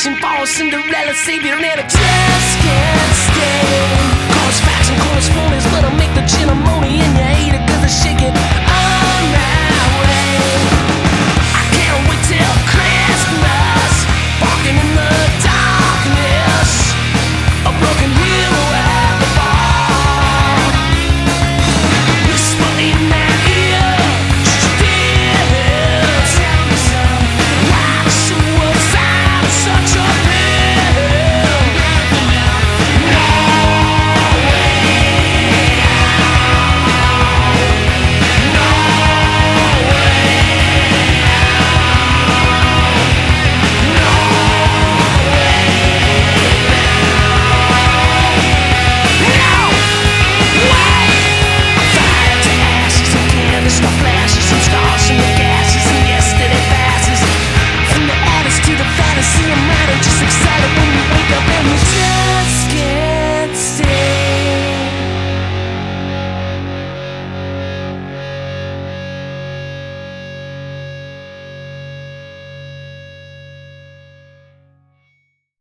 wishing for a Cinderella savior and a just can't stay. Cause facts and correspondence, let them make the gin ammonia and you hate it cause they shake it on that way. I can't wait till Christmas, walking in the darkness, a broken hero at the bar. Whisper in that ear, still tell me so. Why the suicide such a